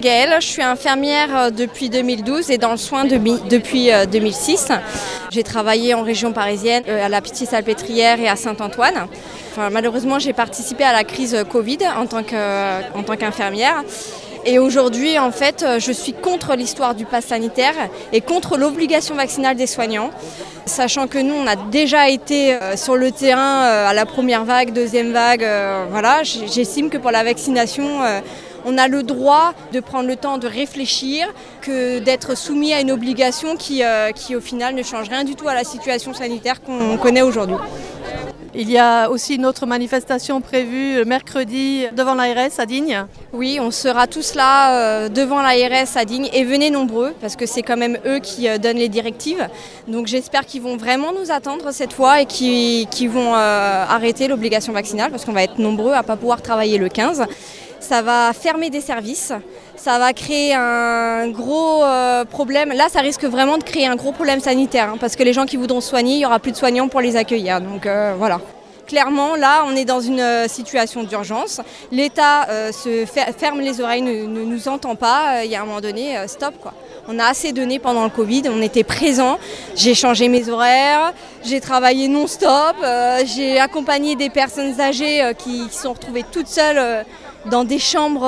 Gaëlle, je suis infirmière depuis 2012 et dans le soin depuis 2006. J'ai travaillé en région parisienne, à la Pitié-Salpêtrière et à Saint-Antoine. Malheureusement, j'ai participé à la crise Covid en tant qu'infirmière. Et aujourd'hui, en fait, je suis contre l'histoire du pass sanitaire et contre l'obligation vaccinale des soignants. Sachant que nous, on a déjà été sur le terrain à la première vague, deuxième vague. J'estime que pour la vaccination, on a le droit de prendre le temps de réfléchir que d'être soumis à une obligation qui au final, ne change rien du tout à la situation sanitaire qu'on connaît aujourd'hui. Il y a aussi une autre manifestation prévue mercredi devant l'ARS à Digne. Oui, on sera tous là devant l'ARS à Digne et venez nombreux parce que c'est quand même eux qui donnent les directives. Donc j'espère qu'ils vont vraiment nous attendre cette fois et qu'ils vont arrêter l'obligation vaccinale parce qu'on va être nombreux à ne pas pouvoir travailler le 15. Ça va fermer des services, ça va créer un gros problème. Là, ça risque vraiment de créer un gros problème sanitaire parce que les gens qui voudront soigner, il n'y aura plus de soignants pour les accueillir. Donc voilà. Clairement, là, on est dans une situation d'urgence. L'État ferme les oreilles, ne nous entend pas. Il y a un moment donné, stop quoi. On a assez donné pendant le Covid, on était présents. J'ai changé mes horaires, j'ai travaillé non-stop. J'ai accompagné des personnes âgées qui se sont retrouvées toutes seules dans des chambres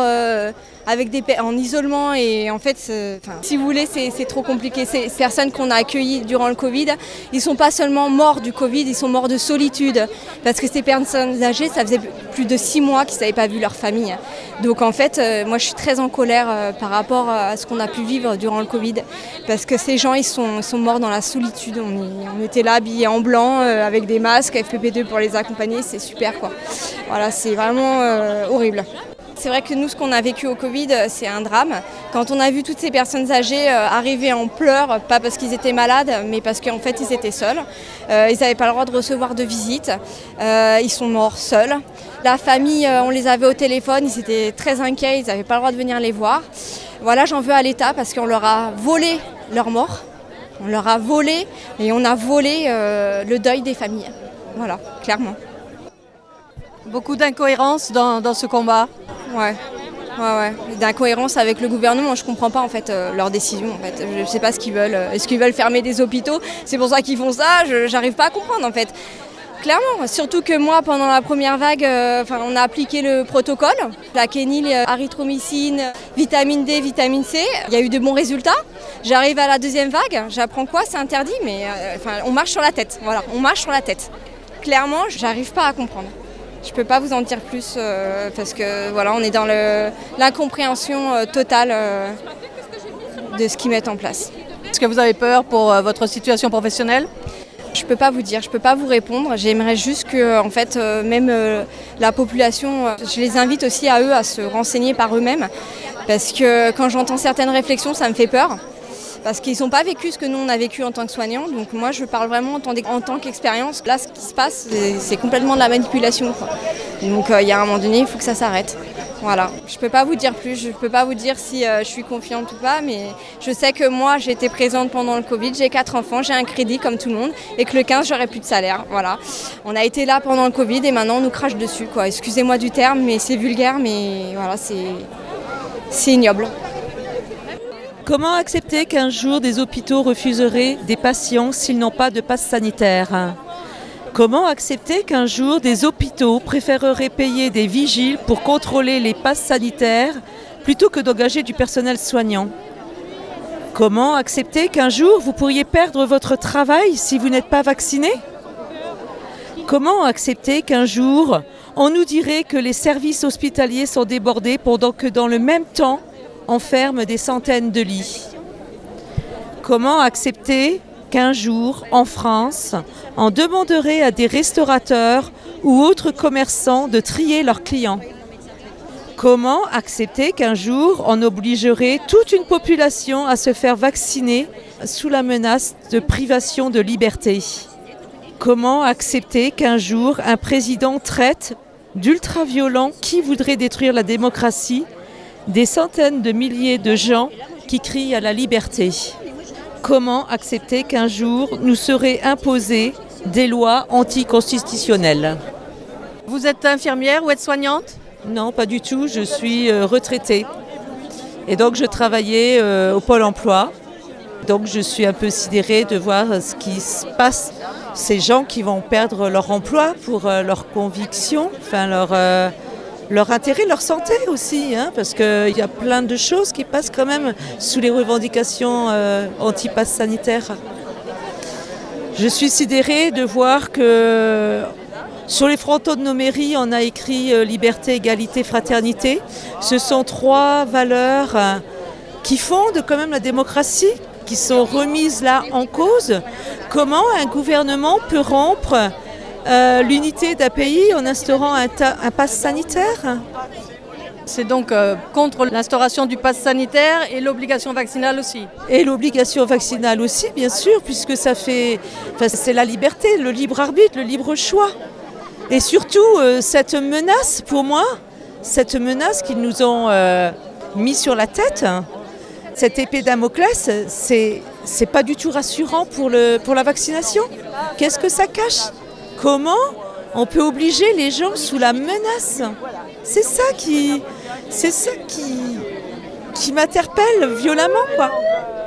en isolement et en fait, si vous voulez, c'est trop compliqué. Ces personnes qu'on a accueillies durant le Covid, ils ne sont pas seulement morts du Covid, ils sont morts de solitude parce que ces personnes âgées, ça faisait plus de 6 mois qu'ils n'avaient pas vu leur famille. Donc en fait, moi je suis très en colère par rapport à ce qu'on a pu vivre durant le Covid parce que ces gens, ils sont morts dans la solitude. On était là habillés en blanc avec des masques, FPP2 pour les accompagner, c'est super quoi. Voilà, c'est vraiment horrible. C'est vrai que nous, ce qu'on a vécu au Covid, c'est un drame. Quand on a vu toutes ces personnes âgées arriver en pleurs, pas parce qu'ils étaient malades, mais parce qu'en fait, ils étaient seuls. Ils n'avaient pas le droit de recevoir de visite. Ils sont morts seuls. La famille, on les avait au téléphone, ils étaient très inquiets, ils n'avaient pas le droit de venir les voir. Voilà, j'en veux à l'État parce qu'on leur a volé leur mort. On leur a volé et on a volé le deuil des familles. Voilà, clairement. Beaucoup d'incohérences dans ce combat. Ouais. D'incohérence avec le gouvernement, je comprends pas en fait leurs décisions. En fait. Je sais pas ce qu'ils veulent. Est-ce qu'ils veulent fermer des hôpitaux? C'est pour ça qu'ils font ça. J'arrive pas à comprendre en fait. Clairement, surtout que moi pendant la première vague, on a appliqué le protocole, la kénil, arythromycine, vitamine D, vitamine C. Il y a eu de bons résultats. J'arrive à la deuxième vague, j'apprends quoi? C'est interdit, mais on marche sur la tête. Voilà, on marche sur la tête. Clairement, j'arrive pas à comprendre. Je ne peux pas vous en dire plus parce que voilà, on est dans l'incompréhension totale de ce qu'ils mettent en place. Est-ce que vous avez peur pour votre situation professionnelle? Je ne peux pas vous dire, je ne peux pas vous répondre. J'aimerais juste que en fait, même la population, je les invite aussi à eux à se renseigner par eux-mêmes parce que quand j'entends certaines réflexions, ça me fait peur. Parce qu'ils n'ont pas vécu ce que nous on a vécu en tant que soignants. Donc moi je parle vraiment en tant qu'expérience. Là ce qui se passe c'est complètement de la manipulation quoi. Donc il y a un moment donné il faut que ça s'arrête. Voilà. Je ne peux pas vous dire plus, je ne peux pas vous dire si je suis confiante ou pas, mais je sais que moi j'ai été présente pendant le Covid, j'ai 4 enfants, j'ai un crédit comme tout le monde et que le 15 j'aurai plus de salaire. Voilà. On a été là pendant le Covid et maintenant on nous crache dessus quoi. Excusez-moi du terme mais c'est vulgaire mais voilà c'est ignoble. Comment accepter qu'un jour des hôpitaux refuseraient des patients s'ils n'ont pas de passe sanitaire? Comment accepter qu'un jour des hôpitaux préféreraient payer des vigiles pour contrôler les passes sanitaires plutôt que d'engager du personnel soignant? Comment accepter qu'un jour vous pourriez perdre votre travail si vous n'êtes pas vacciné? Comment accepter qu'un jour on nous dirait que les services hospitaliers sont débordés pendant que dans le même temps on ferme des centaines de lits? Comment accepter qu'un jour, en France, on demanderait à des restaurateurs ou autres commerçants de trier leurs clients? Comment accepter qu'un jour, on obligerait toute une population à se faire vacciner sous la menace de privation de liberté? Comment accepter qu'un jour, un président traite d'ultra-violents qui voudraient détruire la démocratie des centaines de milliers de gens qui crient à la liberté? Comment accepter qu'un jour nous seraient imposées des lois anticonstitutionnelles? Vous êtes infirmière ou aide-soignante? Non, pas du tout, je suis retraitée. Et donc je travaillais au Pôle emploi. Donc je suis un peu sidérée de voir ce qui se passe. Ces gens qui vont perdre leur emploi pour leurs convictions, enfin leur intérêt, leur santé aussi, hein, parce qu'il y a plein de choses qui passent quand même sous les revendications anti-pass sanitaire. Je suis sidérée de voir que sur les frontons de nos mairies, on a écrit liberté, égalité, fraternité. Ce sont 3 valeurs qui fondent quand même la démocratie, qui sont remises là en cause. Comment un gouvernement peut rompre l'unité d'un pays en instaurant un pass sanitaire ? C'est donc contre l'instauration du pass sanitaire et l'obligation vaccinale aussi. Et l'obligation vaccinale aussi, bien sûr, puisque c'est la liberté, le libre arbitre, le libre choix. Et surtout, cette menace, pour moi, cette menace qu'ils nous ont mis sur la tête, cette épée Damoclès, c'est pas du tout rassurant pour la vaccination. Qu'est-ce que ça cache ? Comment on peut obliger les gens sous la menace ? C'est ça qui m'interpelle violemment, quoi.